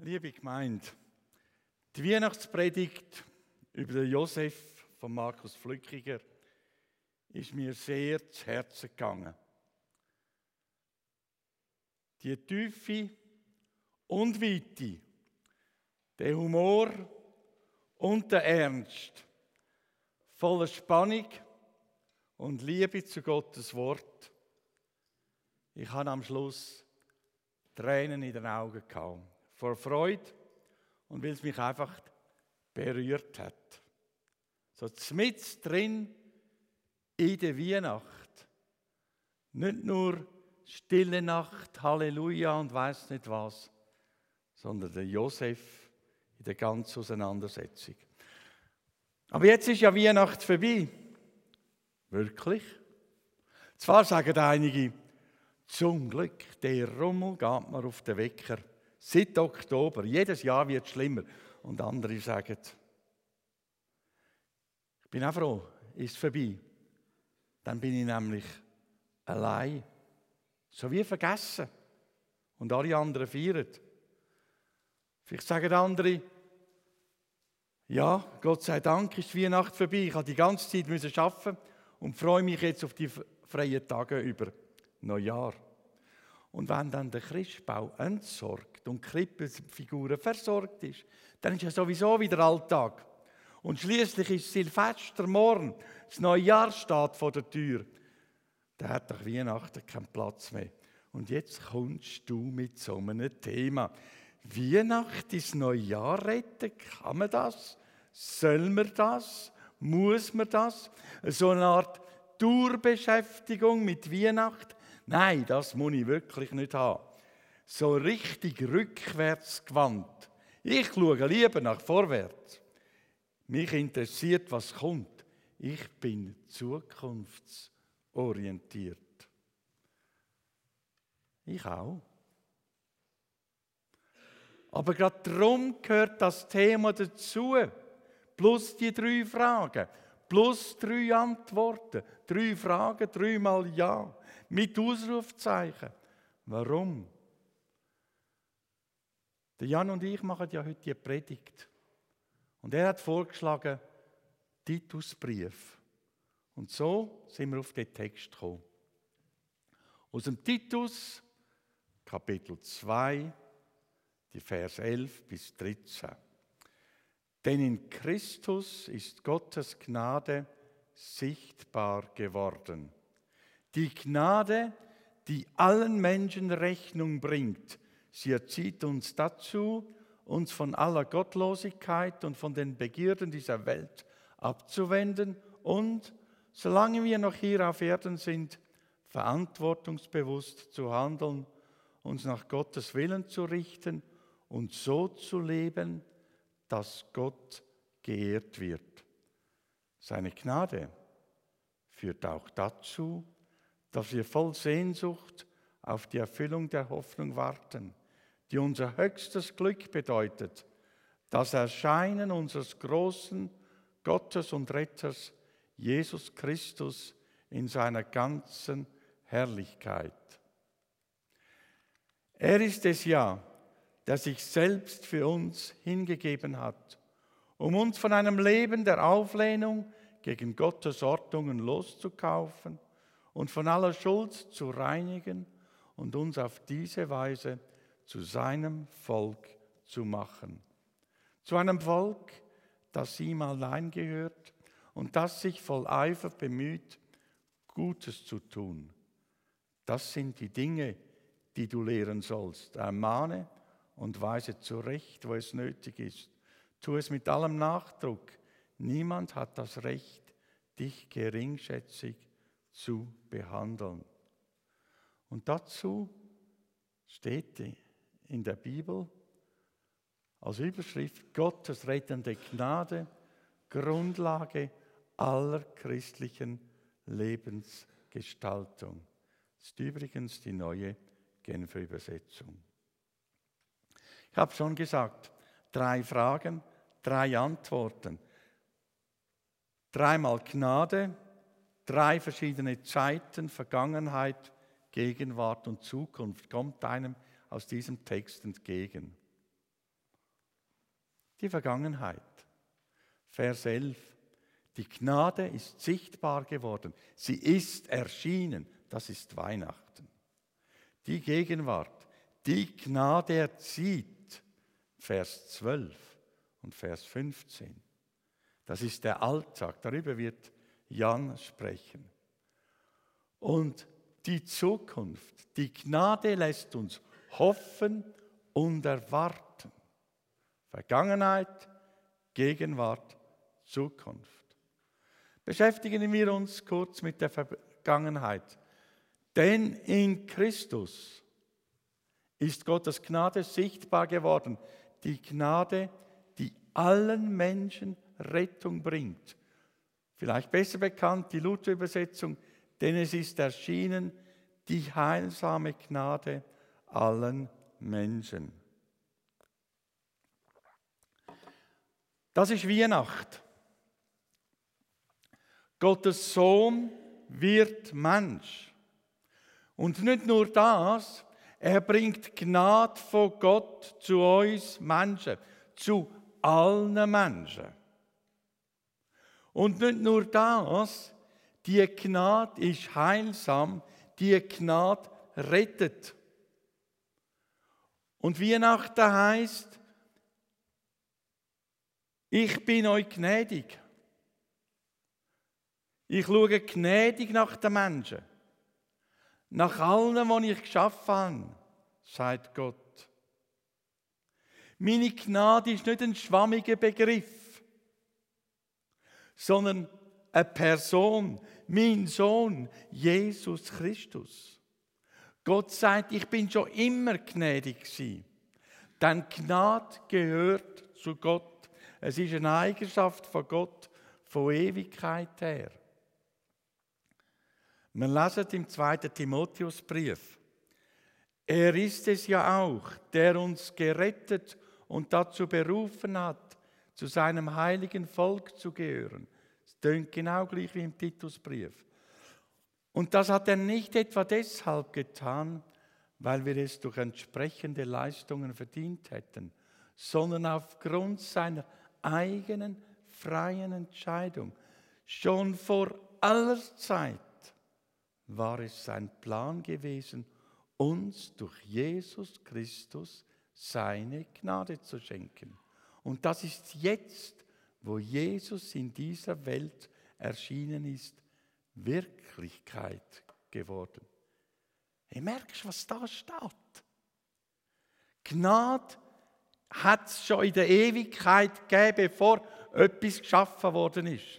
Liebe Gemeinde, die Weihnachtspredigt über den Josef von Markus Flückiger ist mir sehr zu Herzen gegangen. Die Tiefe und Weite, der Humor und der Ernst, voller Spannung und Liebe zu Gottes Wort. Ich hatte am Schluss Tränen in den Augen gehabt. Vor Freude und weil es mich einfach berührt hat. So mitten drin in der Weihnacht. Nicht nur stille Nacht, Halleluja und weiss nicht was, sondern der Josef in der ganzen Auseinandersetzung. Aber jetzt ist ja Weihnacht vorbei. Wirklich? Zwar sagen einige, zum Glück, der Rummel geht mir auf den Wecker. Seit Oktober, jedes Jahr wird es schlimmer. Und andere sagen, ich bin auch froh, ist es vorbei. Dann bin ich nämlich allein. So wie vergessen. Und alle anderen feiern. Vielleicht sagen andere, ja, Gott sei Dank ist die Weihnacht vorbei. Ich habe die ganze Zeit arbeiten und freue mich jetzt auf die freien Tage über Neujahr. Und wenn dann der Christbaum entsorgt und die Krippenfiguren versorgt ist, dann ist ja sowieso wieder Alltag. Und schließlich ist Silvestermorgen, das Neujahr steht vor der Tür. Da hat doch Weihnachten keinen Platz mehr. Und jetzt kommst du mit so einem Thema. Weihnachten ins Neujahr retten, kann man das? Soll man das? Muss man das? So eine Art Dauerbeschäftigung mit Weihnachten? Nein, das muss ich wirklich nicht haben. So richtig rückwärts gewandt. Ich schaue lieber nach vorwärts. Mich interessiert, was kommt. Ich bin zukunftsorientiert. Ich auch. Aber gerade darum gehört das Thema dazu. Plus die 3 Fragen. Plus 3 Antworten. 3 Fragen, 3-mal Ja. Mit Ausrufzeichen. Warum? Der Jan und ich machen ja heute die Predigt. Und er hat vorgeschlagen, Titusbrief. Und so sind wir auf den Text gekommen. Aus dem Titus, Kapitel 2, die Vers 11 bis 13. Denn in Christus ist Gottes Gnade sichtbar geworden. Die Gnade, die allen Menschen Rechnung bringt. Sie erzieht uns dazu, uns von aller Gottlosigkeit und von den Begierden dieser Welt abzuwenden und, solange wir noch hier auf Erden sind, verantwortungsbewusst zu handeln, uns nach Gottes Willen zu richten und so zu leben, dass Gott geehrt wird. Seine Gnade führt auch dazu, dass wir voll Sehnsucht auf die Erfüllung der Hoffnung warten, die unser höchstes Glück bedeutet, das Erscheinen unseres großen Gottes und Retters, Jesus Christus, in seiner ganzen Herrlichkeit. Er ist es ja, der sich selbst für uns hingegeben hat, um uns von einem Leben der Auflehnung gegen Gottes Ordnungen loszukaufen und von aller Schuld zu reinigen und uns auf diese Weise zu seinem Volk zu machen. Zu einem Volk, das ihm allein gehört und das sich voll Eifer bemüht, Gutes zu tun. Das sind die Dinge, die du lehren sollst. Ermahne und weise zurecht, wo es nötig ist. Tu es mit allem Nachdruck. Niemand hat das Recht, dich geringschätzig zu behandeln. Und dazu steht in der Bibel als Überschrift Gottes rettende Gnade, Grundlage aller christlichen Lebensgestaltung. Das ist übrigens die neue Genfer Übersetzung. Ich habe schon gesagt, 3 Fragen, 3 Antworten. 3-mal Gnade, 3 verschiedene Zeiten, Vergangenheit, Gegenwart und Zukunft kommt einem aus diesem Text entgegen. die Vergangenheit. Vers 11. Die Gnade ist sichtbar geworden. Sie ist erschienen. Das ist Weihnachten. Die Gegenwart, die Gnade erzieht. Vers 12 und Vers 15. Das ist der Alltag. Darüber wird Jan sprechen. Und die Zukunft, die Gnade lässt uns hoffen und erwarten. Vergangenheit, Gegenwart, Zukunft. Beschäftigen wir uns kurz mit der Vergangenheit. Denn in Christus ist Gottes Gnade sichtbar geworden. Die Gnade, die allen Menschen Rettung bringt. Vielleicht besser bekannt die Luther-Übersetzung, denn es ist erschienen die heilsame Gnade allen Menschen. Das ist Weihnacht. Gottes Sohn wird Mensch. Und nicht nur das, er bringt Gnade von Gott zu uns Menschen, zu allen Menschen. Und nicht nur das, die Gnade ist heilsam, die Gnade rettet. Und Weihnachten heisst, ich bin euch gnädig. Ich schaue gnädig nach den Menschen. Nach allen, die ich geschaffen habe, sagt Gott. Meine Gnade ist nicht ein schwammiger Begriff, sondern eine Person, mein Sohn, Jesus Christus. Gott sagt, ich bin schon immer gnädig gewesen. Denn Gnade gehört zu Gott. Es ist eine Eigenschaft von Gott von Ewigkeit her. Wir lesen im 2. Timotheusbrief. Er ist es ja auch, der uns gerettet und dazu berufen hat, zu seinem heiligen Volk zu gehören. Das tönt genau gleich wie im Titusbrief. Und das hat er nicht etwa deshalb getan, weil wir es durch entsprechende Leistungen verdient hätten, sondern aufgrund seiner eigenen freien Entscheidung. Schon vor aller Zeit war es sein Plan gewesen, uns durch Jesus Christus seine Gnade zu schenken. Und das ist jetzt, wo Jesus in dieser Welt erschienen ist, Wirklichkeit geworden. Ihr merkt, was da steht. Gnade hat es schon in der Ewigkeit gegeben, bevor etwas geschaffen worden ist.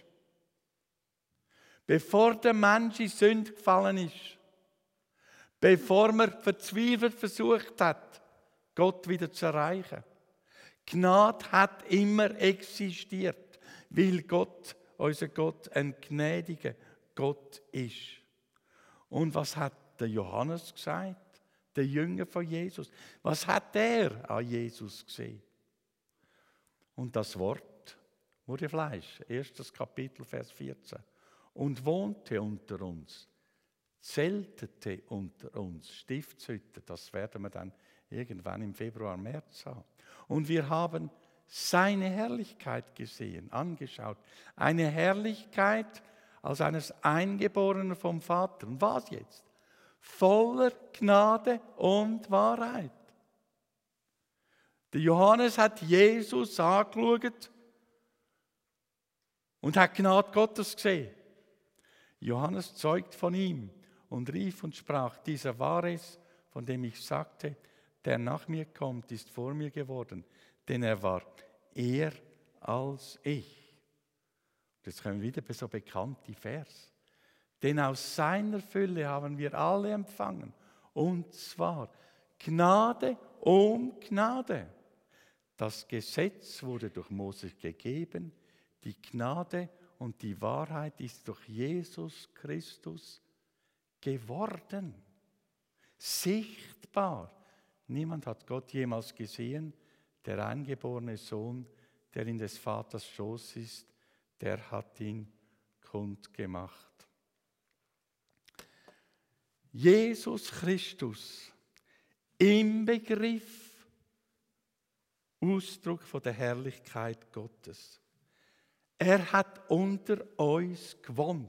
Bevor der Mensch in Sünde gefallen ist. Bevor man verzweifelt versucht hat, Gott wieder zu erreichen. Gnade hat immer existiert, weil Gott, unser Gott, ein gnädiger Gott ist. Und was hat der Johannes gesagt? Der Jünger von Jesus. Was hat er an Jesus gesehen? Und das Wort wurde Fleisch. 1. Kapitel, Vers 14. Und wohnte unter uns, zeltete unter uns, Stiftshütte, das werden wir dann irgendwann im Februar, März haben. Und wir haben seine Herrlichkeit gesehen, angeschaut. Eine Herrlichkeit als eines Eingeborenen vom Vater. Und was jetzt? Voller Gnade und Wahrheit. Der Johannes hat Jesus angeschaut und hat Gnade Gottes gesehen. Johannes zeugt von ihm und rief und sprach, dieser war es, von dem ich sagte, der nach mir kommt, ist vor mir geworden, denn er war eher als ich. Jetzt kommen wieder so bekannte Vers. Denn aus seiner Fülle haben wir alle empfangen, und zwar Gnade um Gnade. Das Gesetz wurde durch Mose gegeben, die Gnade und die Wahrheit ist durch Jesus Christus geworden. Sichtbar. Niemand hat Gott jemals gesehen. Der eingeborene Sohn, der in des Vaters Schoß ist, der hat ihn kundgemacht. Jesus Christus im Begriff, Ausdruck von der Herrlichkeit Gottes. Er hat unter uns gewohnt.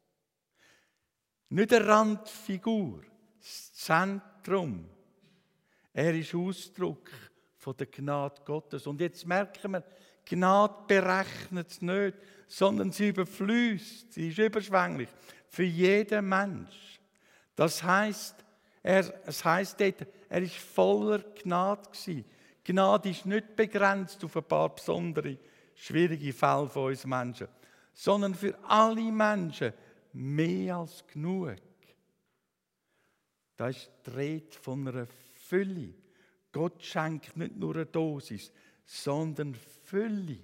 Nicht eine Randfigur, das Zentrum. Er ist Ausdruck von der Gnade Gottes. Und jetzt merken wir, Gnade berechnet es nicht, sondern sie überfließt, sie ist überschwänglich für jeden Mensch. Das heisst, es heisst dort, er ist voller Gnade gewesen. Gnade ist nicht begrenzt auf ein paar besondere, schwierige Fälle von uns Menschen, sondern für alle Menschen mehr als genug. Da ist die Rede von einer Fülle. Gott schenkt nicht nur eine Dosis, sondern Fülle.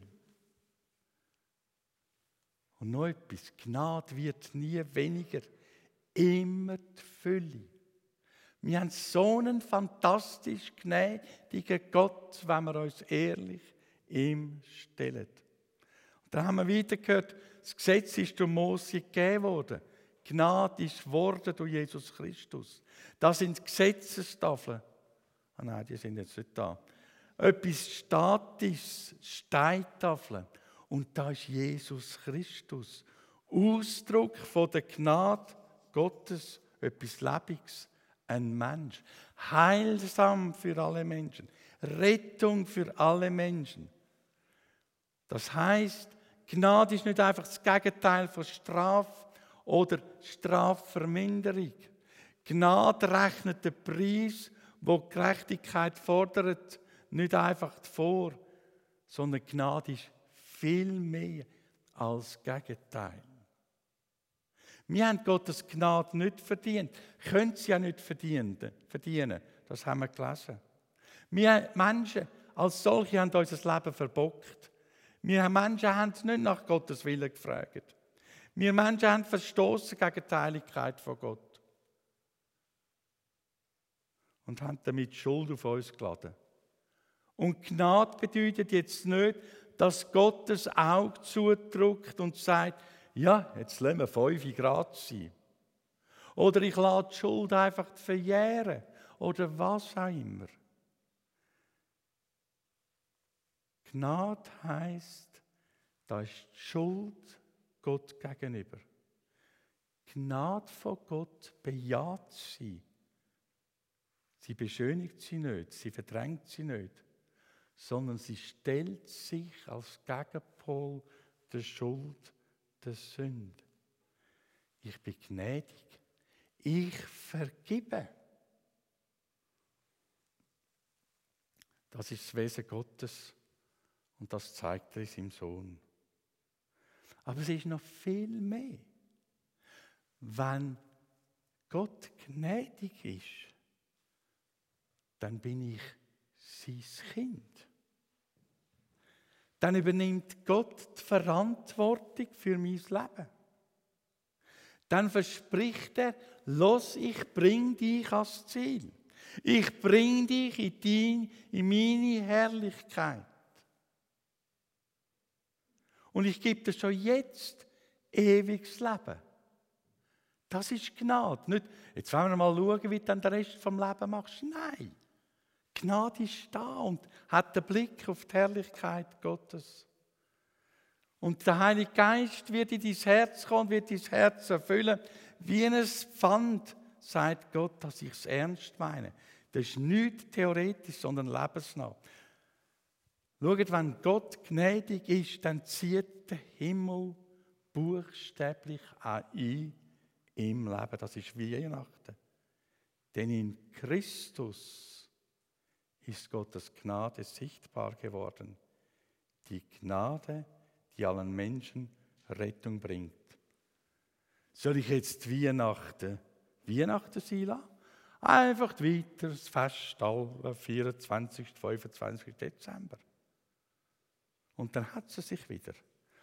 Und noch etwas, Gnade wird nie weniger, immer die Fülle. Wir haben so einen fantastisch gnädigen Gott, wenn wir uns ehrlich ihm stellen. Und dann haben wir wieder gehört, das Gesetz ist durch Mose gegeben worden. Gnade ist geworden durch Jesus Christus. Das sind Gesetzestafeln. Ah nein, die sind jetzt nicht da. Etwas Statisches, Steintafeln. Und da ist Jesus Christus. Ausdruck von der Gnade Gottes, etwas Lebendiges. Ein Mensch. Heilsam für alle Menschen. Rettung für alle Menschen. Das heisst, Gnade ist nicht einfach das Gegenteil von Strafe oder Strafverminderung. Gnade rechnet den Preis, wo die Gerechtigkeit fordert, nicht einfach vor, sondern Gnade ist viel mehr als Gegenteil. Wir haben Gottes Gnade nicht verdient, können sie ja nicht verdienen. Das haben wir gelesen. Wir Menschen als solche haben unser Leben verbockt. Wir Menschen haben nicht nach Gottes Willen gefragt. Wir Menschen haben verstoßen gegen die Heiligkeit von Gott. Und haben damit Schuld auf uns geladen. Und Gnade bedeutet jetzt nicht, dass Gott das Auge zudrückt und sagt, ja, jetzt lassen wir 5 Grad sein. Oder ich lasse die Schuld einfach verjähren. Oder was auch immer. Gnade heisst, da ist die Schuld Gott gegenüber. Gnade von Gott bejaht sie. Sie beschönigt sie nicht, sie verdrängt sie nicht, sondern sie stellt sich als Gegenpol der Schuld, der Sünde. Ich bin gnädig. Ich vergebe. Das ist das Wesen Gottes und das zeigt er in seinem Sohn. Aber es ist noch viel mehr. Wenn Gott gnädig ist, dann bin ich sein Kind. Dann übernimmt Gott die Verantwortung für mein Leben. Dann verspricht er, los, ich bring dich ans Ziel. Ich bring dich in meine Herrlichkeit. Und ich gebe dir schon jetzt ewiges Leben. Das ist Gnade. Nicht, jetzt wollen wir mal schauen, wie du dann den Rest vom Leben machst. Nein. Gnade ist da und hat den Blick auf die Herrlichkeit Gottes. Und der Heilige Geist wird in dein Herz kommen, wird dein Herz erfüllen. Wie ein Pfand, sagt Gott, dass ich es ernst meine. Das ist nicht theoretisch, sondern lebensnah. Schaut, wenn Gott gnädig ist, dann zieht der Himmel buchstäblich ein im Leben. Das ist Weihnachten. Denn in Christus ist Gottes Gnade sichtbar geworden. Die Gnade, die allen Menschen Rettung bringt. Soll ich jetzt Weihnachten sein lassen? Einfach weiter das Fest am 24., 25. Dezember. Und dann hat es sich wieder.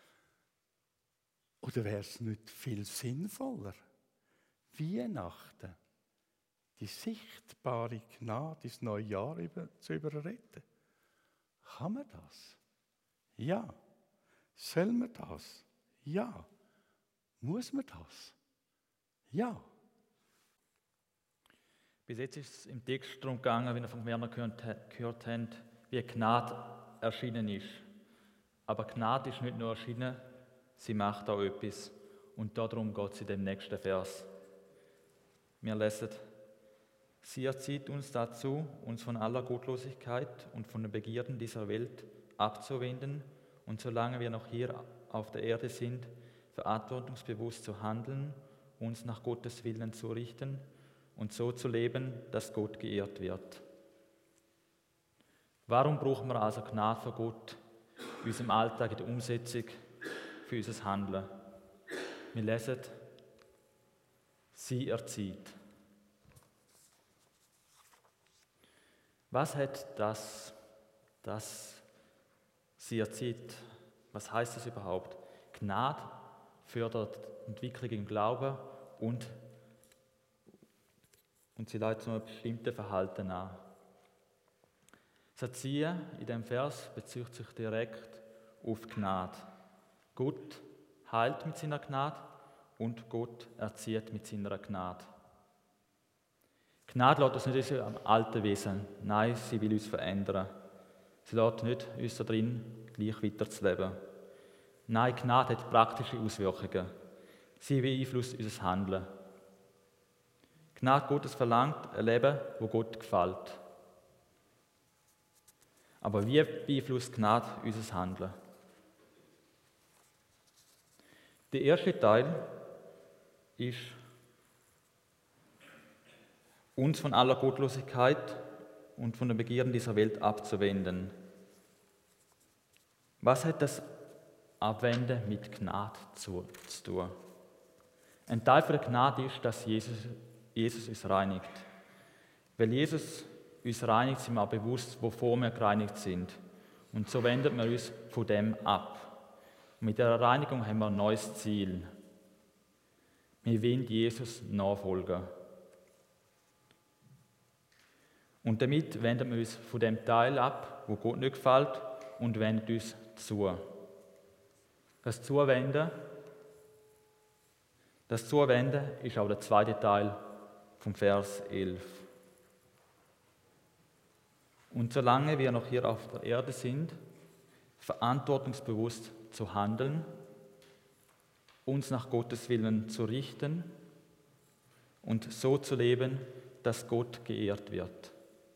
Oder wäre es nicht viel sinnvoller, Weihnachten, die sichtbare Gnade ins neue Jahr zu überreden? Kann man das? Ja. Soll man das? Ja. Muss man das? Ja. Bis jetzt ist es im Text darum gegangen, wie wir von Werner gehört haben, wie Gnade erschienen ist. Aber Gnade ist nicht nur erschienen, sie macht auch etwas. Und darum geht es in dem nächsten Vers. Wir lesen: Sie erzieht uns dazu, uns von aller Gottlosigkeit und von den Begierden dieser Welt abzuwenden und solange wir noch hier auf der Erde sind, verantwortungsbewusst zu handeln, uns nach Gottes Willen zu richten und so zu leben, dass Gott geehrt wird. Warum brauchen wir also Gnade von Gott in unserem Alltag, in der Umsetzung für unser Handeln? Wir lesen: Sie erzieht. Was hat das sie erzieht? Was heißt das überhaupt? Gnade fördert die Entwicklung im Glauben und sie leitet zu einem bestimmten Verhalten an. Das Erziehen in diesem Vers bezieht sich direkt auf Gnade. Gott heilt mit seiner Gnade und Gott erzieht mit seiner Gnade. Gnade lässt uns nicht in unserem alten Wesen. Nein, sie will uns verändern. Sie lässt nicht uns da drin gleich weiterzuleben. Nein, Gnade hat praktische Auswirkungen. Sie beeinflusst unser Handeln. Gnade Gottes verlangt ein Leben, wo Gott gefällt. Aber wie beeinflusst Gnade unser Handeln? Der erste Teil ist, uns von aller Gottlosigkeit und von den Begierden dieser Welt abzuwenden. Was hat das Abwenden mit Gnade zu tun? Ein Teil der Gnade ist, dass Jesus uns reinigt. Weil Jesus uns reinigt, sind wir auch bewusst, wovor wir gereinigt sind. Und so wenden wir uns von dem ab. Und mit dieser Reinigung haben wir ein neues Ziel. Wir wollen Jesus nachfolgen. Und damit wenden wir uns von dem Teil ab, wo Gott nicht gefällt, und wenden uns zu. Das Zuwenden ist auch der zweite Teil vom Vers 11. Und solange wir noch hier auf der Erde sind, verantwortungsbewusst zu handeln, uns nach Gottes Willen zu richten und so zu leben, dass Gott geehrt wird.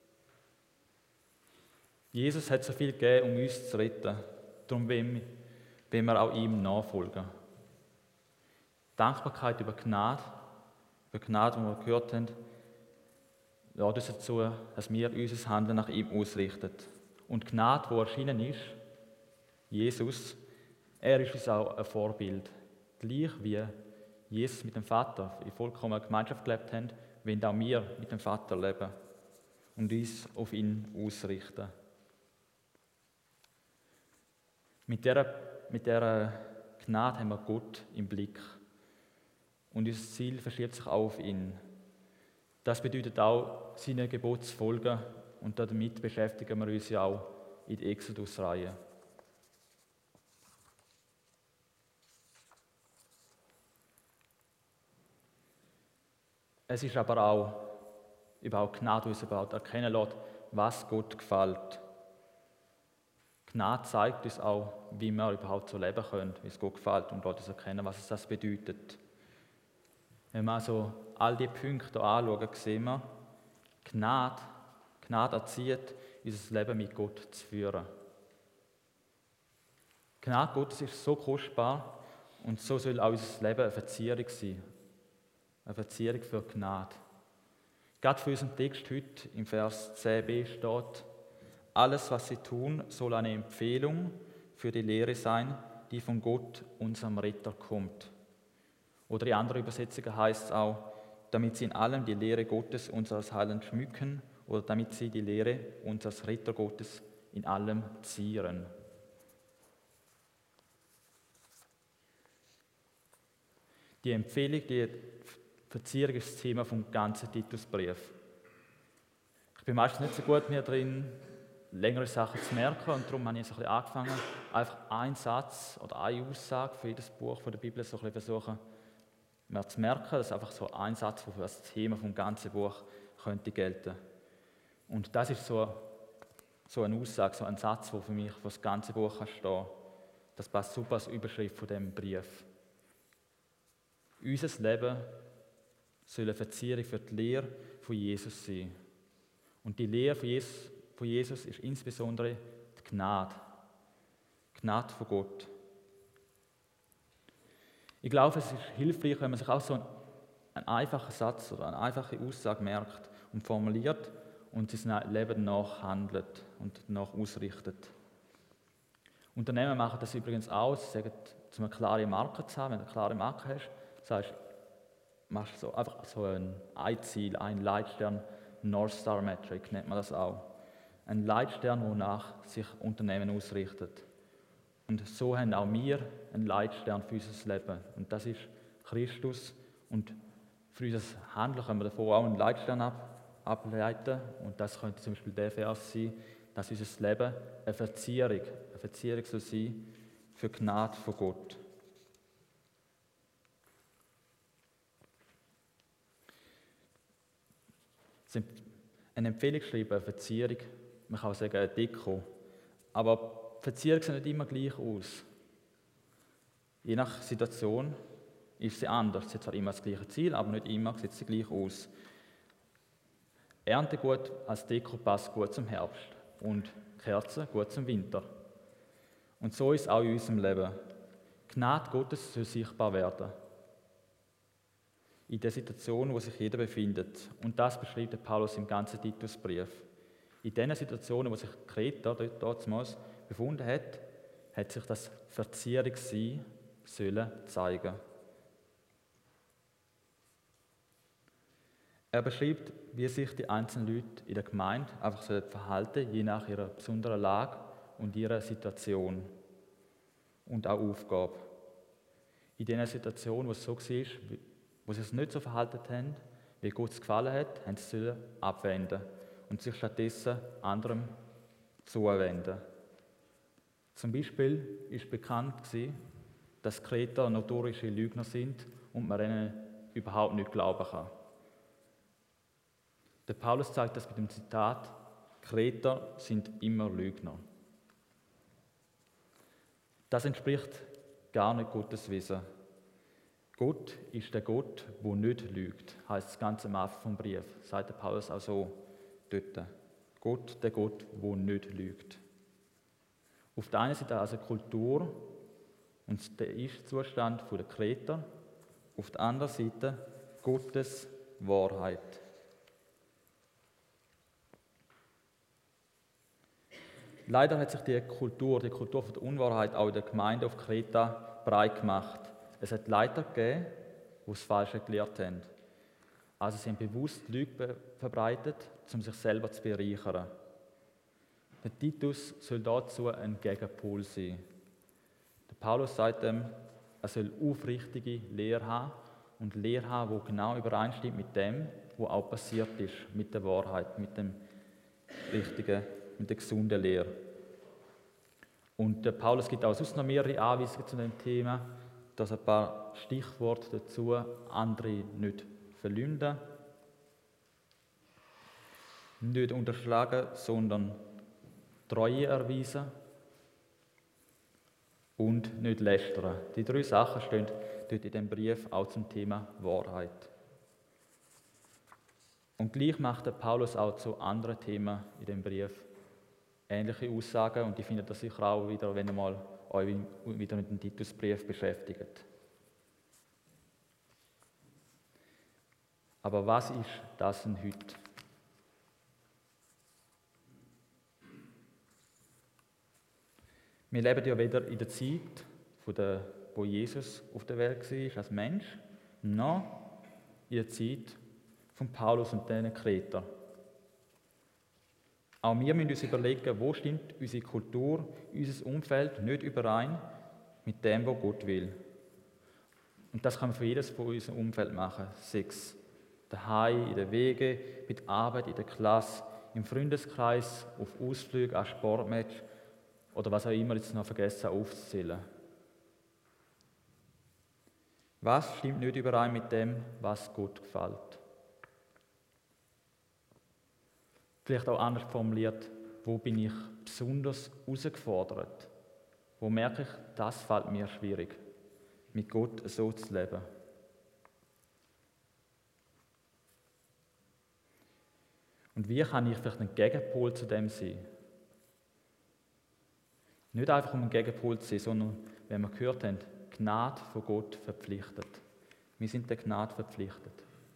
Jesus hat so viel gegeben, um uns zu retten. Darum wollen wir auch ihm nachfolgen. Dankbarkeit über Gnade, die wir gehört haben, lädt uns dazu, dass wir unser Handeln nach ihm ausrichten. Und Gnade, die erschienen ist, Jesus, er ist uns auch ein Vorbild. Gleich wie Jesus mit dem Vater in vollkommener Gemeinschaft gelebt haben, wollen auch wir mit dem Vater leben und uns auf ihn ausrichten. Mit dieser Gnade haben wir Gott im Blick. Und unser Ziel verschiebt sich auch auf ihn. Das bedeutet auch, seinen Geboten zu folgen. Und damit beschäftigen wir uns ja auch in der Exodus-Reihe. Es ist aber auch überhaupt Gnade, die uns überhaupt erkennen lässt, was Gott gefällt. Gnade zeigt uns auch, wie wir überhaupt so leben können, wie es Gott gefällt, und lässt uns erkennen, was das bedeutet. Wenn wir also all die Punkte anschauen, sehen wir, Gnade erzieht, unser Leben mit Gott zu führen. Gnade Gottes ist so kostbar und so soll auch unser Leben eine Verzierung sein. Eine Verzierung für Gnade. Gerade für unseren Text heute im Vers 10b steht: Alles, was sie tun, soll eine Empfehlung für die Lehre sein, die von Gott, unserem Retter, kommt. Oder in anderen Übersetzungen heißt es auch, damit sie in allem die Lehre Gottes, unseres Heilands, schmücken, oder damit sie die Lehre unseres Retter Gottes in allem zieren. Die Empfehlung, die Verzierung ist das Thema vom ganzen Titusbrief. Ich bin meistens nicht so gut mehr drin, längere Sachen zu merken, und darum habe ich so ein bisschen angefangen, einfach einen Satz oder eine Aussage für jedes Buch von der Bibel so ein bisschen versuchen, mir zu merken, dass einfach so ein Satz, der für das Thema vom ganzen Buch könnte gelten. Und das ist so so eine Aussage, so ein Satz, der für mich für das ganze Buch stehen kann. Das passt super als Überschrift von diesem Brief. Unser Leben soll eine Verzierung für die Lehre von Jesus sein. Und die Lehre von Jesus ist insbesondere die Gnade. Die Gnade von Gott. Ich glaube, es ist hilfreich, wenn man sich auch so einen einfachen Satz oder eine einfache Aussage merkt und formuliert und sein Leben danach handelt und danach ausrichtet. Unternehmen machen das übrigens auch. Sie sagen, um eine klare Marke zu haben, wenn du eine klare Marke hast, machst du einfach so ein Ziel, ein Leitstern, North Star Metric nennt man das auch. Ein Leitstern, wonach sich Unternehmen ausrichtet. Und so haben auch wir einen Leitstern für unser Leben. Und das ist Christus. Und für unser Handeln können wir davon auch einen Leitstern ableiten. Und das könnte zum Beispiel der Vers sein, dass unser Leben eine Verzierung soll sein für die Gnade von Gott. Eine Empfehlung schreiben, eine Verzierung, man kann auch sagen eine Deko. Aber Verzierungen sehen nicht immer gleich aus. Je nach Situation ist sie anders. Sie hat zwar immer das gleiche Ziel, aber nicht immer sieht sie gleich aus. Erntegut als Deko passt gut zum Herbst und Kerzen gut zum Winter. Und so ist es auch in unserem Leben. Die Gnade Gottes soll sichtbar werden. In der Situation, wo sich jeder befindet. Und das beschreibt Paulus im ganzen Titusbrief. In den Situationen, wo sich Kreta dort befunden hat, hat sich das Verzierungssein sollen zeigen. Er beschreibt, wie sich die einzelnen Leute in der Gemeinde einfach verhalten, je nach ihrer besonderen Lage und ihrer Situation und auch Aufgabe. In den Situationen, wo es so war, wo sie es nicht so verhalten haben, wie Gott es gefallen hat, haben sie es abwenden und sich stattdessen anderem zuwenden. Zum Beispiel ist bekannt gewesen, dass Kreter notorische Lügner sind und man ihnen überhaupt nicht glauben kann. Der Paulus zeigt das mit dem Zitat: Kreter sind immer Lügner. Das entspricht gar nicht Gottes Wesen. Gott ist der Gott, der nicht lügt, heisst das ganze am Anfang vom Brief, sagt der Paulus auch so dort. Gott, der Gott, der nicht lügt. Auf der einen Seite also Kultur und der Ist-Zustand der Kreter, auf der anderen Seite Gottes Wahrheit. Leider hat sich die Kultur von der Unwahrheit auch in der Gemeinde auf Kreta breit gemacht. Es hat Leiter gegeben, die das Falsche gelehrt haben. Also sie haben bewusst Lügen verbreitet, um sich selber zu bereichern. Der Titus soll dazu ein Gegenpol sein. Der Paulus sagt ihm, er soll aufrichtige Lehre haben und Lehre haben, die genau übereinstimmt mit dem, was auch passiert ist, mit der Wahrheit, mit dem richtigen, mit der gesunden Lehre. Und der Paulus gibt auch sonst noch mehrere Anweisungen zu dem Thema, dass ein paar Stichworte dazu, andere nicht verleumden, nicht unterschlagen, sondern Treue erweisen und nicht lästern. Die 3 Sachen stehen dort in dem Brief auch zum Thema Wahrheit. Und gleich macht der Paulus auch zu anderen Themen in dem Brief ähnliche Aussagen, und die findet ihr sicher auch wieder, wenn ihr mal euch wieder mit dem Titusbrief beschäftigt. Aber was ist das denn heute? Wir leben ja weder in der Zeit, wo Jesus auf der Welt war als Mensch, noch in der Zeit von Paulus und den Kreter. Auch wir müssen uns überlegen, wo stimmt unsere Kultur, unser Umfeld nicht überein mit dem, was Gott will. Und das kann man für jedes von unserem Umfeld machen. Sei es daheim, in den Wegen, bei der Arbeit, in der Klasse, im Freundeskreis, auf Ausflügen, an Sportmatch oder was auch immer jetzt noch vergessen aufzuzählen. Was stimmt nicht überein mit dem, was Gott gefällt? Vielleicht auch anders formuliert, wo bin ich besonders herausgefordert? Wo merke ich, das fällt mir schwierig, mit Gott so zu leben? Und wie kann ich vielleicht ein Gegenpol zu dem sein? Nicht einfach um ein Gegenpol zu sein, sondern, wenn wir gehört haben, Gnade von Gott verpflichtet. Wir sind der Gnade verpflichtet.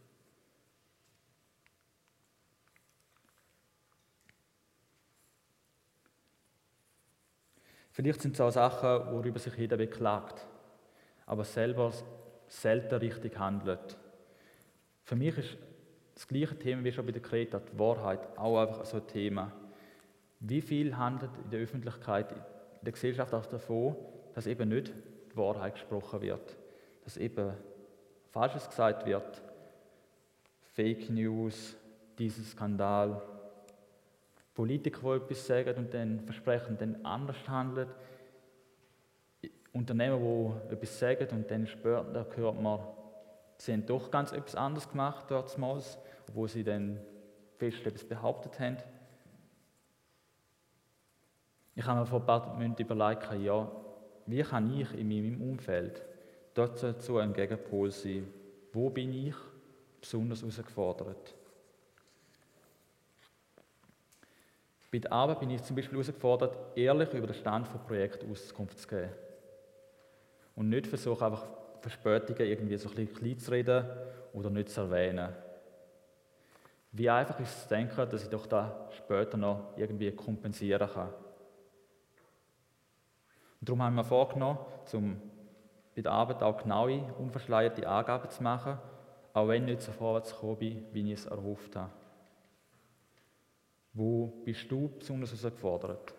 Vielleicht sind es auch Sachen, worüber sich jeder beklagt, aber selber selten richtig handelt. Für mich ist das gleiche Thema wie schon bei der Kreta, die Wahrheit, auch einfach so ein Thema. Wie viel handelt in der Öffentlichkeit, in der Gesellschaft auch davon, dass eben nicht die Wahrheit gesprochen wird, dass eben Falsches gesagt wird, Fake News, dieser Skandal, Politiker, die etwas sagen und dann versprechen, dann anders handeln, Unternehmen, die etwas sagen und dann später hört man, sie haben doch ganz etwas anderes gemacht dortmals, obwohl sie dann fest etwas behauptet haben. Ich habe mir vor ein paar Monaten überlegt, ja, wie kann ich in meinem Umfeld dazu ein Gegenpol sein? Wo bin ich besonders herausgefordert? Bei der Arbeit bin ich zum Beispiel herausgefordert, ehrlich über den Stand des Projekts Auskunft zu geben. Und nicht versuchen, einfach Verspätungen irgendwie so ein bisschen klein zu reden oder nicht zu erwähnen. Wie einfach ist es zu denken, dass ich doch da später noch irgendwie kompensieren kann. Und darum haben wir vorgenommen, bei der Arbeit auch genaue, unverschleierte Angaben zu machen, auch wenn ich nicht so vorwärts gekommen bin, wie ich es erhofft habe. Wo bist du besonders herausgefordert?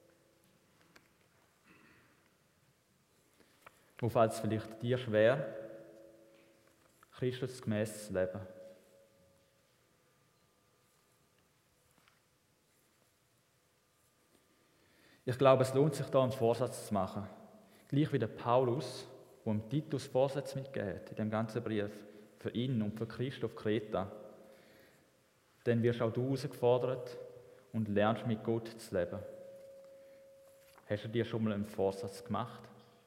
Wo fällt es vielleicht dir schwer, Christus gemäss zu leben? Ich glaube, es lohnt sich, da einen Vorsatz zu machen. Gleich wie der Paulus, der dem Titus Vorsatz mitgegeben hat, in dem ganzen Brief, für ihn und für Christus auf Kreta. Dann wirst auch du herausgefordert und lernst mit Gott zu leben. Hast du dir schon mal einen Vorsatz gemacht?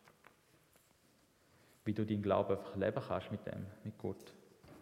Wie du deinen Glauben einfach leben kannst mit Gott.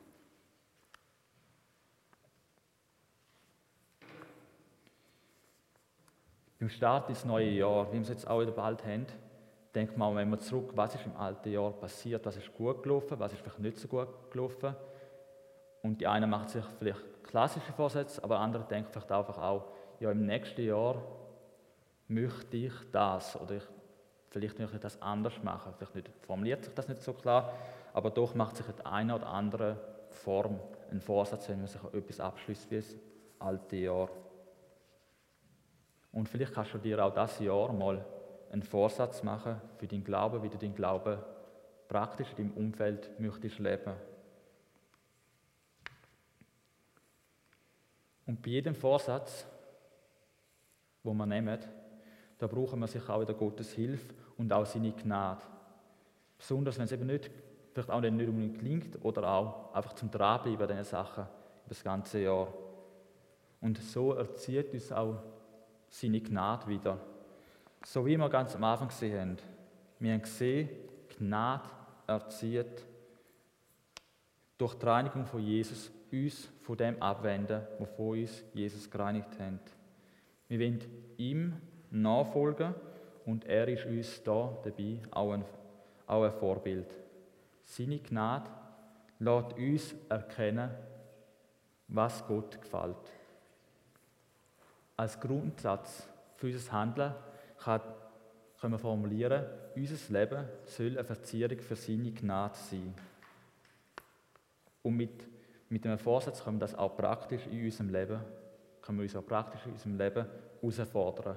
Beim Start ins neue Jahr, wie wir es jetzt auch wieder bald haben, denkt man, wenn man zurück, was ist im alten Jahr passiert, was ist gut gelaufen, was ist vielleicht nicht so gut gelaufen. Und die einen machen sich vielleicht klassische Vorsätze, aber andere denken vielleicht einfach auch, ja, im nächsten Jahr möchte ich das oder vielleicht möchte ich das anders machen. Vielleicht nicht, formuliert sich das nicht so klar, aber doch macht sich in einer oder anderen Form ein Vorsatz, wenn man sich etwas abschließt wie das alte Jahr. Und vielleicht kannst du dir auch dieses Jahr mal einen Vorsatz machen für deinen Glauben, wie du deinen Glauben praktisch in deinem Umfeld möchtest leben. Und bei jedem Vorsatz, den wir nehmen, da brauchen wir sich auch wieder Gottes Hilfe und auch seine Gnade. Besonders wenn es eben nicht, vielleicht auch nicht unbedingt gelingt oder auch einfach zum Dranbleiben an diesen Sachen über das ganze Jahr. Und so erzieht uns auch seine Gnade wieder. So wie wir ganz am Anfang gesehen haben. Wir haben gesehen, Gnade erzieht durch die Reinigung von Jesus uns von dem abwenden, wovon uns Jesus gereinigt hat. Wir wollen ihm nachfolgen und er ist uns da dabei auch ein Vorbild. Seine Gnade lässt uns erkennen, was Gott gefällt. Als Grundsatz für unser Handeln können wir formulieren, unser Leben soll eine Verzierung für seine Gnade sein. Und mit einem Vorsatz können wir das auch praktisch in unserem Leben, herausfordern.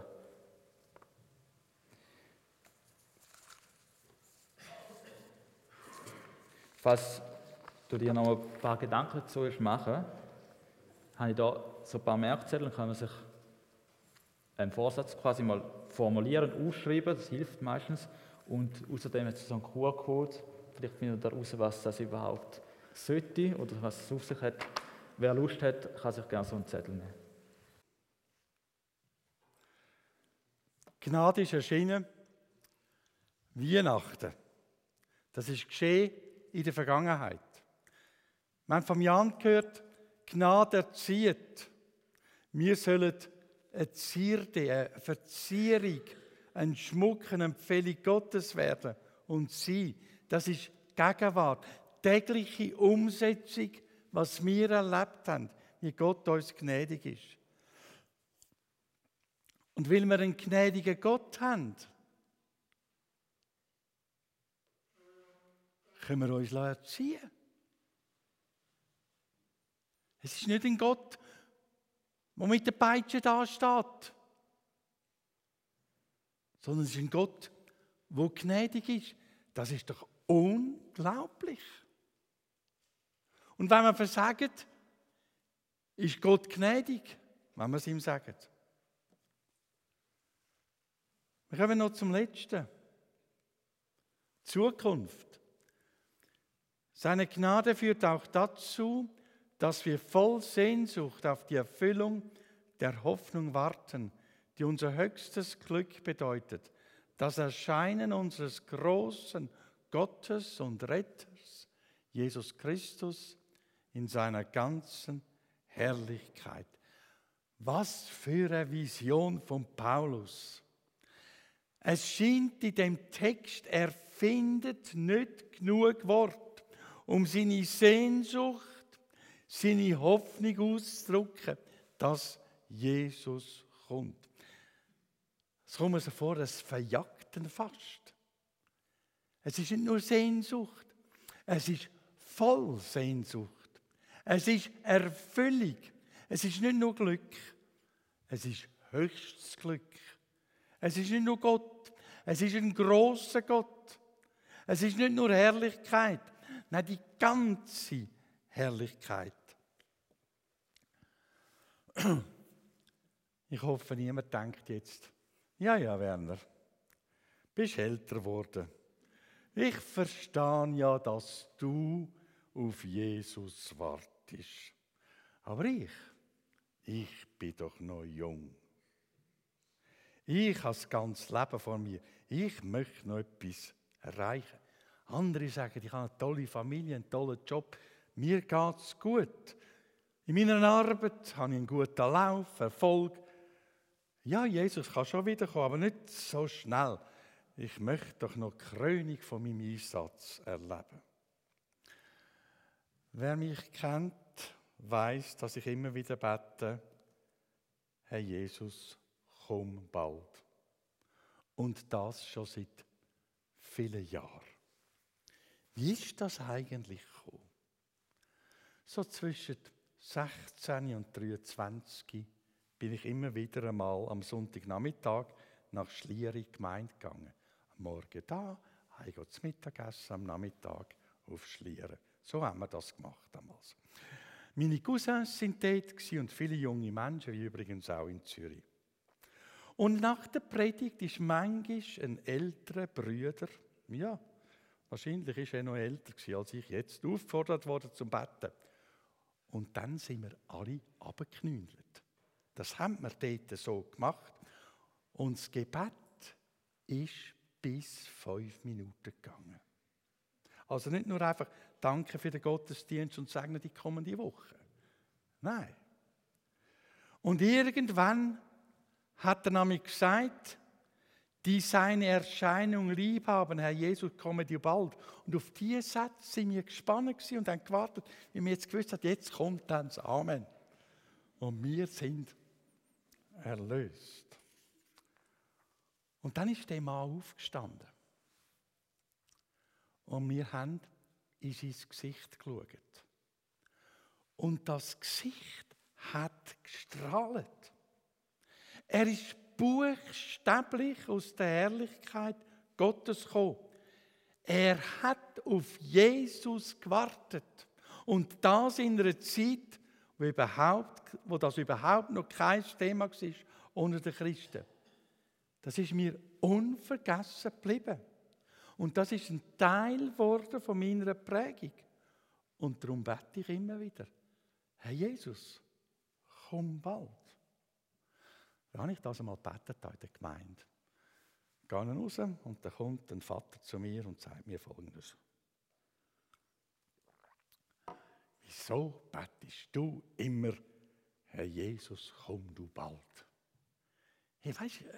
Falls du dir noch ein paar Gedanken dazu machen, habe ich da so ein paar Merkzettel, dann kann man sich einen Vorsatz quasi mal formulieren, ausschreiben, das hilft meistens. Und außerdem hat es so einen QR-Code, vielleicht findet ihr heraus, was das überhaupt sollte oder was es auf sich hat. Wer Lust hat, kann sich gerne so einen Zettel nehmen. Gnade ist erschienen, Weihnachten. Das ist geschehen in der Vergangenheit. Wir haben vom Jan gehört, Gnade erzieht. Wir sollen eine Zierde, eine Verzierung, ein Schmuck, eine Empfehlung Gottes werden und sein. Das ist Gegenwart, tägliche Umsetzung, was wir erlebt haben, wie Gott uns gnädig ist. Und weil wir einen gnädigen Gott haben, können wir uns erziehen. Es ist nicht ein Gott, der mit der Peitsche da steht, sondern es ist ein Gott, der gnädig ist. Das ist doch unglaublich. Und wenn wir versagen, ist Gott gnädig, wenn wir es ihm sagen. Wir kommen noch zum Letzten. Zukunft. Seine Gnade führt auch dazu, dass wir voll Sehnsucht auf die Erfüllung der Hoffnung warten, die unser höchstes Glück bedeutet, das Erscheinen unseres großen Gottes und Retters, Jesus Christus, in seiner ganzen Herrlichkeit. Was für eine Vision von Paulus. Es scheint in dem Text, er findet nicht genug Wort, um seine Sehnsucht, seine Hoffnung auszudrücken, dass Jesus kommt. Es kommt mir so vor, es verjagt ihn fast. Es ist nicht nur Sehnsucht, es ist voll Sehnsucht. Es ist Erfüllung. Es ist nicht nur Glück, es ist höchstes Glück. Es ist nicht nur Gott, es ist ein grosser Gott. Es ist nicht nur Herrlichkeit, nein, die ganze Herrlichkeit. Ich hoffe, niemand denkt jetzt, ja, Werner, bist älter geworden. Ich verstehe ja, dass du auf Jesus wartest. Aber ich bin doch noch jung. Ich habe das ganze Leben vor mir. Ich möchte noch etwas erreichen. Andere sagen, ich habe eine tolle Familie, einen tollen Job. Mir geht es gut. In meiner Arbeit habe ich einen guten Lauf, Erfolg. Ja, Jesus kann schon wiederkommen, aber nicht so schnell. Ich möchte doch noch die Krönung von meinem Einsatz erleben. Wer mich kennt, weiß, dass ich immer wieder bete, Herr Jesus, komm bald. Und das schon seit vielen Jahren. Wie ist das eigentlich gekommen? So zwischen 16 und 23 bin ich immer wieder einmal am Sonntagnachmittag nach Schlieren Gemeinde gegangen. Am Morgen da, heim zum Mittagessen, am Nachmittag auf Schlieren. So haben wir das gemacht damals. Meine Cousins sind dort und viele junge Menschen, wie übrigens auch in Zürich. Und nach der Predigt ist manchmal ein älterer Bruder, ja, wahrscheinlich ist er noch älter als ich jetzt, aufgefordert worden zum Betten. Und dann sind wir alle runtergeknündelt. Das haben wir dort so gemacht. Und das Gebet ist bis 5 Minuten gegangen. Also nicht nur einfach Danke für den Gottesdienst und segne die kommende Woche. Nein. Und irgendwann hat er nämlich gesagt, die seine Erscheinung lieb haben, Herr Jesus, komme dir bald. Und auf diese Sätze sind wir gespannt und haben gewartet, wie wir jetzt gewusst haben, jetzt kommt dann das Amen. Und wir sind erlöst. Und dann ist der Mann aufgestanden. Und wir haben in sein Gesicht geschaut. Und das Gesicht hat gestrahlt. Er ist buchstäblich aus der Herrlichkeit Gottes gekommen. Er hat auf Jesus gewartet. Und das in einer Zeit, wo das überhaupt noch kein Thema war unter den Christen. Das ist mir unvergessen geblieben. Und das ist ein Teil geworden von meiner Prägung. Und darum bete ich immer wieder, Herr Jesus, komm bald. Da habe ich das einmal gebetet in der Gemeinde. gehe raus und dann kommt ein Vater zu mir und sagt mir Folgendes. Wieso betest du immer, Herr Jesus, komm du bald? Hey, weißt du,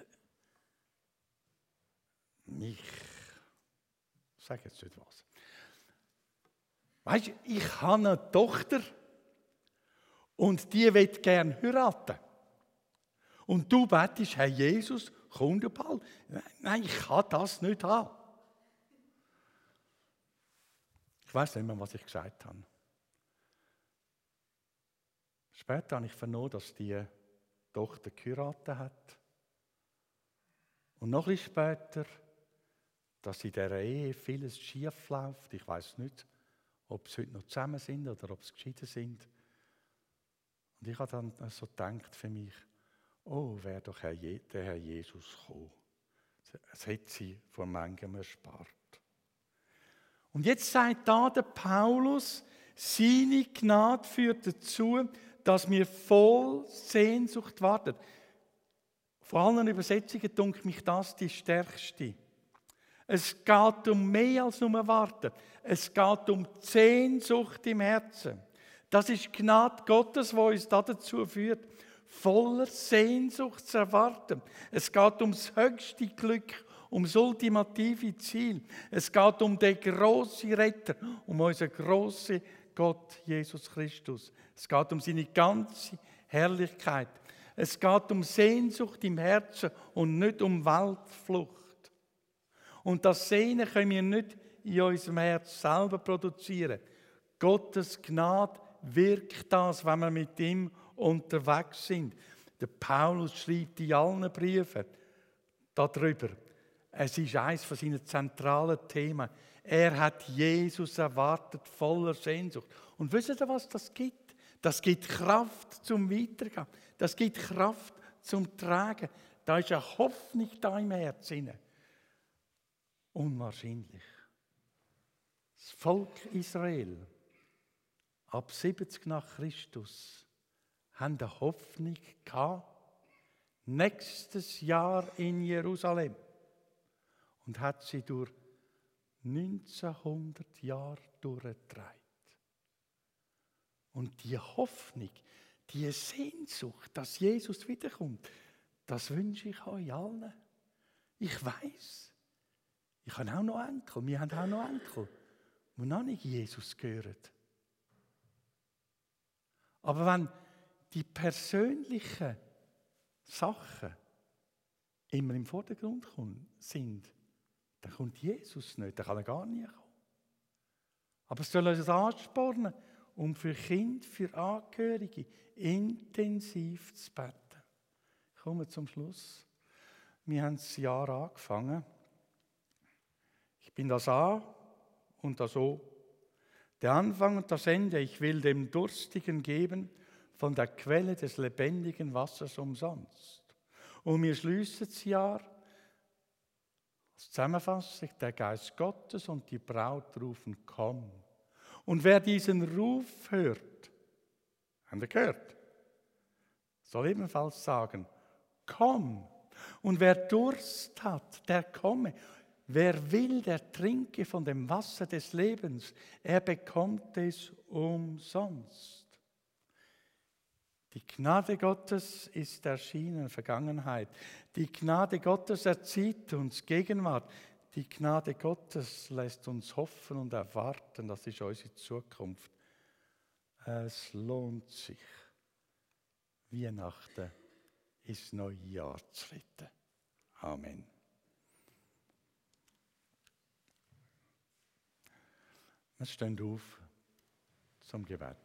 ich sage jetzt nicht was. Weißt du, ich habe eine Tochter und die will gerne heiraten. Und du betest, Herr Jesus, komm du bald. Nein, ich kann das nicht haben. Ich weiß nicht mehr, was ich gesagt habe. Später habe ich vernommen, dass die Tochter geheiratet hat. Und noch ein bisschen später, dass in dieser Ehe vieles schief läuft. Ich weiß nicht, ob sie heute noch zusammen sind oder ob sie geschieden sind. Und ich habe dann so gedacht für mich, oh, wäre doch der Herr Jesus gekommen. Es hätte sie von manchem erspart. Und jetzt sagt da der Paulus, seine Gnade führt dazu, dass wir voll Sehnsucht warten. Vor allen Übersetzungen dunkelt mich das die stärkste. Es geht um mehr als nur Warten. Es geht um die Sehnsucht im Herzen. Das ist die Gnade Gottes, die uns dazu führt, voller Sehnsucht zu erwarten. Es geht ums höchste Glück, ums ultimative Ziel. Es geht um den grossen Retter, um unseren grossen Gott, Jesus Christus. Es geht um seine ganze Herrlichkeit. Es geht um Sehnsucht im Herzen und nicht um Weltflucht. Und das Sehnen können wir nicht in unserem Herz selber produzieren. Gottes Gnade wirkt das, wenn wir mit ihm unterwegs sind. Der Paulus schreibt in allen Briefen darüber. Es ist eines von seinen zentralen Themen. Er hat Jesus erwartet, voller Sehnsucht. Und wisst ihr, was das gibt? Das gibt Kraft zum Weitergehen. Das gibt Kraft zum Tragen. Da ist eine Hoffnung da im Herzen. Unwahrscheinlich. Das Volk Israel ab 70 nach Christus haben eine Hoffnung gehabt, nächstes Jahr in Jerusalem, und hat sie durch 1900 Jahre durchgetragen. Und die Hoffnung, die Sehnsucht, dass Jesus wiederkommt, das wünsche ich euch allen. Ich weiß, ich habe auch noch Enkel, wir haben auch noch Enkel, die noch nicht Jesus gehören. Aber wenn die persönlichen Sachen immer im Vordergrund sind, dann kommt Jesus nicht, dann kann er gar nie kommen. Aber es soll uns anspornen, um für Kinder, für Angehörige intensiv zu beten. Ich komme zum Schluss. Wir haben das Jahr angefangen. Ich bin das A und das O. Der Anfang und das Ende. Ich will dem Durstigen geben von der Quelle des lebendigen Wassers umsonst. Und wir schließen das Jahr als Zusammenfassung: Der Geist Gottes und die Braut rufen, komm. Und wer diesen Ruf hört, habt ihr gehört, soll ebenfalls sagen, komm. Und wer Durst hat, der komme. Wer will, der trinke von dem Wasser des Lebens. Er bekommt es umsonst. Die Gnade Gottes ist erschienen in Vergangenheit. Die Gnade Gottes erzieht uns Gegenwart. Die Gnade Gottes lässt uns hoffen und erwarten. Das ist unsere Zukunft. Es lohnt sich, Weihnachten ins neue Jahr zu retten. Amen. Wir stehen auf zum Gebet.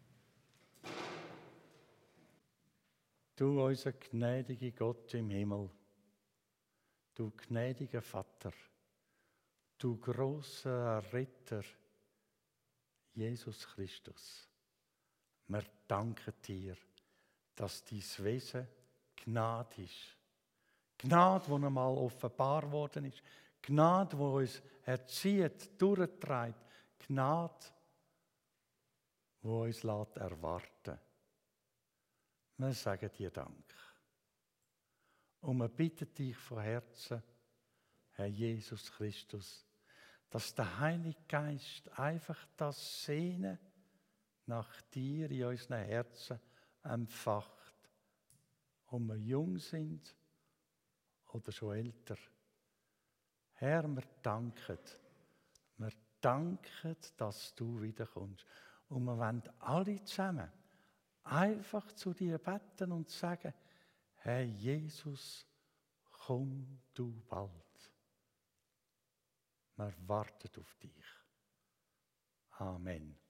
Du, unser gnädiger Gott im Himmel, du gnädiger Vater, du großer Retter, Jesus Christus, wir danken dir, dass dein Wesen Gnade ist. Gnade, die einmal offenbar worden ist. Gnade, die uns erzieht, durchtreibt. Gnade, die uns erwarten lässt. Wir sagen dir Dank. Und wir bitten dich von Herzen, Herr Jesus Christus, dass der Heilige Geist einfach das Sehnen nach dir in unseren Herzen empfacht, ob wir jung sind oder schon älter. Herr, wir danken, dass du wiederkommst. Und wir wollen alle zusammen einfach zu dir beten und sagen, Herr Jesus, komm du bald. Wir warten auf dich. Amen.